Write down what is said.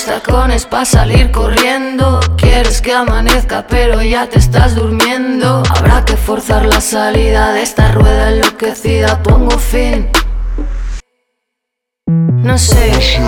tacones pa' salir corriendo. Quieres que amanezca pero ya te estás durmiendo. Habrá que forzar la salida de esta rueda enloquecida. Pongo fin. No sé